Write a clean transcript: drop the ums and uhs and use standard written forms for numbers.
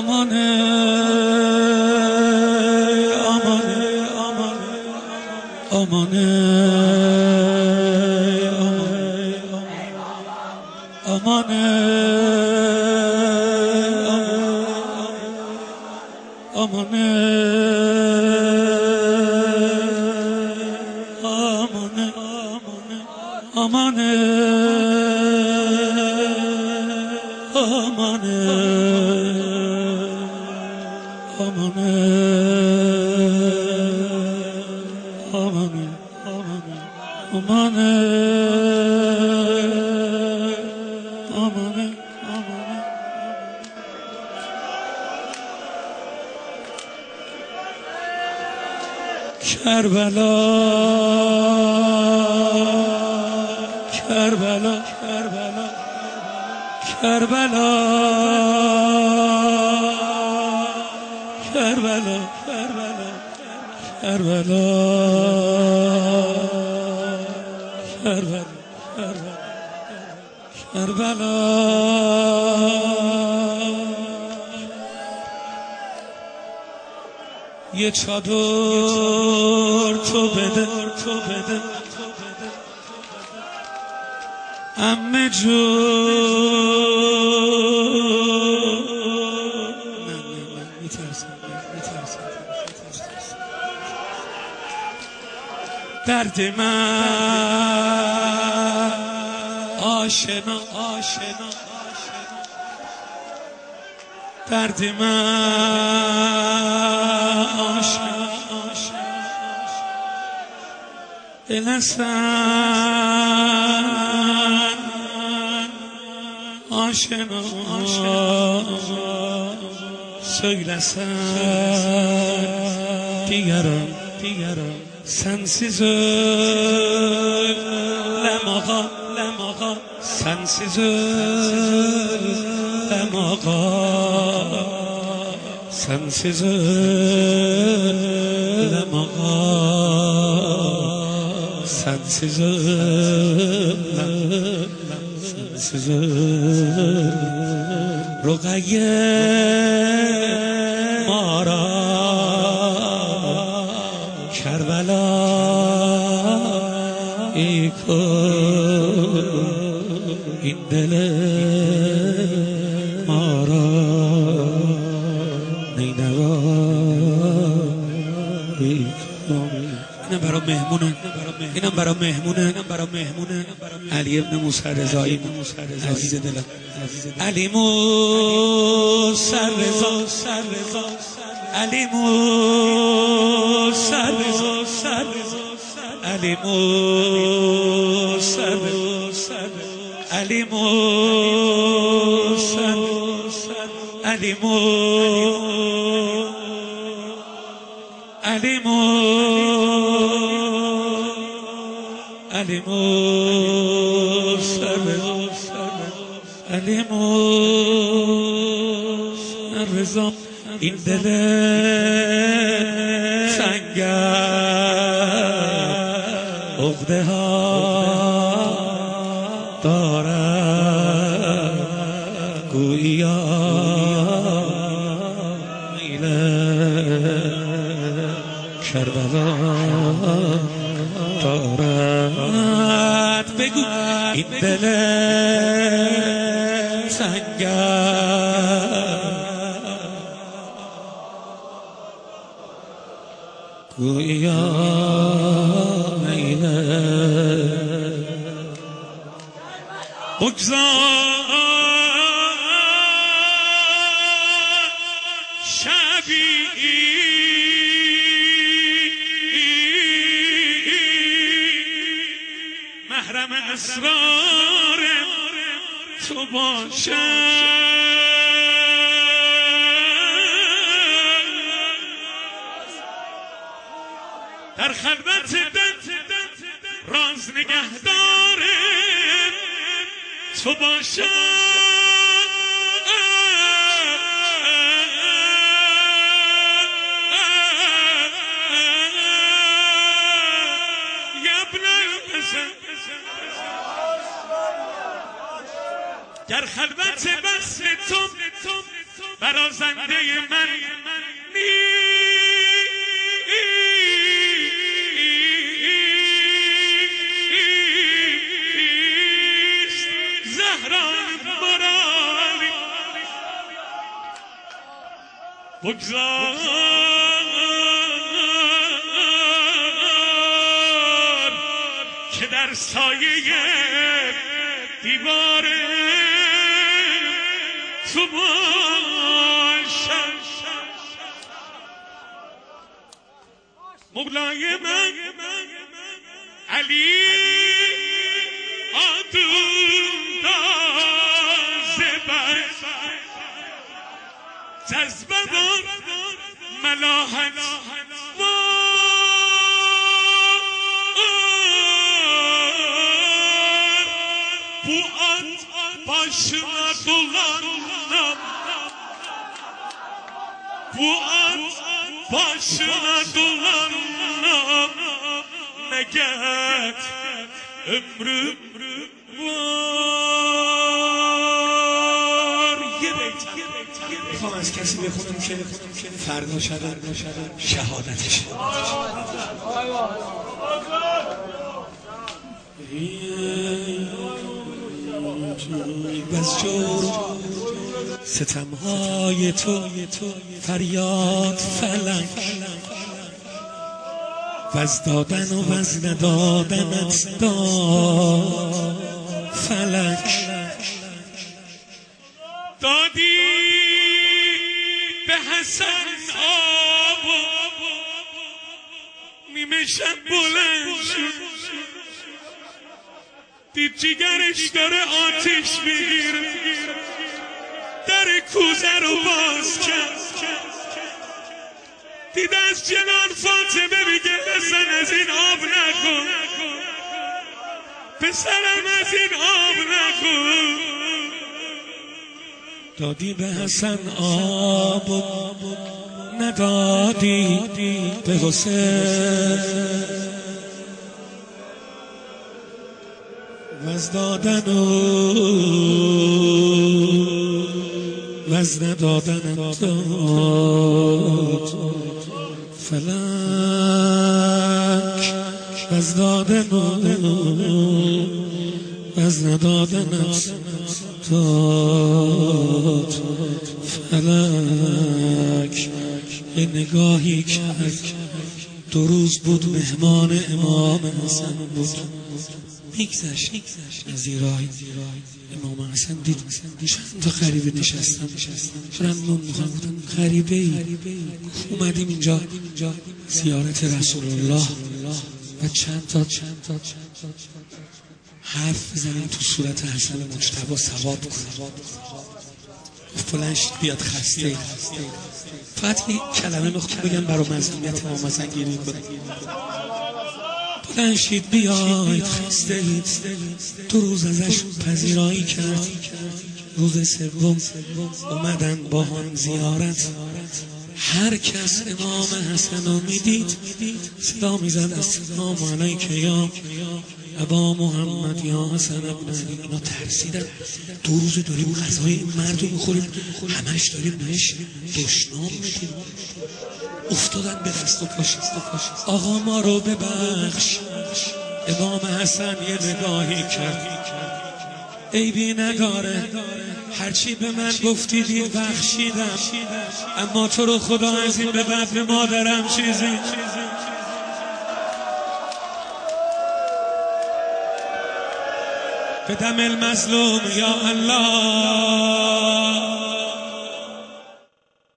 آمانه آمانه آمانه آمانه آمانه آمانه آمانه آمانه آمانه آمانه آمانه کربلا کربلا کربلا کربلا کربلا کربلا کربلا کربلا کربلا یه چادر تو بده عمه میترسم درد من آشنا درد من آشنا الحسن آشنا söylesən دیگران sensiz öləm ağa sensiz öləm ağa sensiz öləm ağa sensiz رقیه مارا کربلا ای کن این دل مارا نینوا ای کن. اینم برا مهمونه علی ابن موسی رضایی عزیز دلم علی موسی رضا علی موسی رضا علی موسی علی موسی علی رضا این دل سنگر عقده ها دارد گویا میله کربلا دارد بگو این دل سنگر گویا میله بگذار شبی محرم اسرار تو باشد در خلوت راز نگهدار تو باشد در خلوت بس تو برازنده من نیست. زهران مراری بگذار که در سایه دیوار تو باشم. مولای من علی آدونداز بر جذبه بار ملاحت buat başına dolanam, buat başına dolanam, ne get ömrüm var. میخوام از کسی بخونم که فردا شهادتش بس جور ستمهای تو فریاد فلک وز دادن و وز ندادنت داد فلک. دادی به حسن آب نیمه شب بلند شد، دید جیگرش داره آتش میگیره، در کوزه رو باز کرد، دید از جنان فاطمه میگه حسن از این آب نکن، پسرم از این آب نکن. دادی به حسن آب ندادی به حسین وز دادن و وز ندادن داد فلک وز دادن و وز ندادن داد فلک. یه نگاهی کرد، 2 روز بود مهمان امام حسن بود، میگذشت از ایران امام حسن دید چند تا غریبه نشستن دارن نون میخوان. بودن غریبه ای اومدیم اینجا زیارت رسول الله و چند تا حرف بزنیم تو صورت حسن مجتبی ثواب کنیم. بلند شید بیاد خسته فقط یک کلمه میخوام بگم برای مظلومیت امام حسن گریه کنیم. بلند شید بیاید خسته اید. 2 روز ازش پذیرایی کرد، روز سوم اومدن با هم زیارت. هر کس امام حسن رو میدید صدا میزد السلام علیک یا ابا محمد یا حسن ابن علی. اینا ترسیدن. 2 روز داریم غذای این مرد رو میخوریم، همش داریم بهش دشنام میدیم. افتادن به دست و پاش. آقا ما رو ببخش. امام حسن یه نگاهی کرد، عیبی نداره، هرچی به من گفتیدی بخشیدم، اما تو رو خدا از این به بعد مادرم چیزی به دم المظلوم یا الله.